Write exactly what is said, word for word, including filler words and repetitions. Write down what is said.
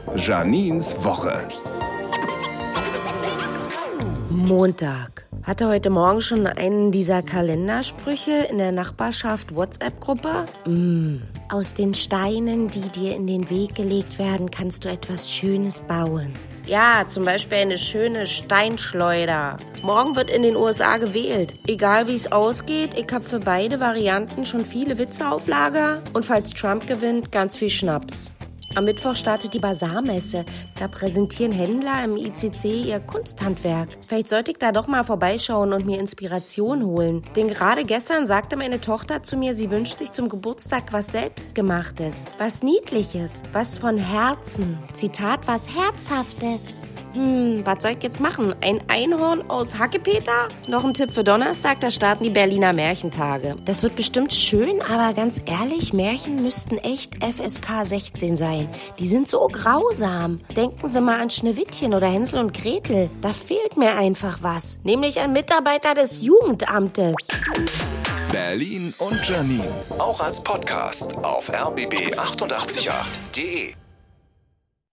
Janines Woche. Montag. Hatte heute Morgen schon einen dieser Kalendersprüche in der Nachbarschaft WhatsApp-Gruppe? Mm. Aus den Steinen, die dir in den Weg gelegt werden, kannst du etwas Schönes bauen. Ja, zum Beispiel eine schöne Steinschleuder. Morgen wird in den U S A gewählt. Egal wie es ausgeht, ich habe für beide Varianten schon viele Witze auf Lager. Und falls Trump gewinnt, ganz viel Schnaps. Am Mittwoch startet die Basarmesse. Da präsentieren Händler im I C C ihr Kunsthandwerk. Vielleicht sollte ich da doch mal vorbeischauen und mir Inspiration holen. Denn gerade gestern sagte meine Tochter zu mir, sie wünscht sich zum Geburtstag was Selbstgemachtes. Was Niedliches. Was von Herzen. Zitat, was Herzhaftes. Hm, was soll ich jetzt machen? Ein Einhorn aus Hackepeter? Noch ein Tipp für Donnerstag, da starten die Berliner Märchentage. Das wird bestimmt schön, aber ganz ehrlich, Märchen müssten echt F S K sechzehn sein. Die sind so grausam. Denken Sie mal an Schneewittchen oder Hänsel und Gretel. Da fehlt mir einfach was. Nämlich ein Mitarbeiter des Jugendamtes. Berlin und Janine. Auch als Podcast auf r b b acht acht acht punkt de.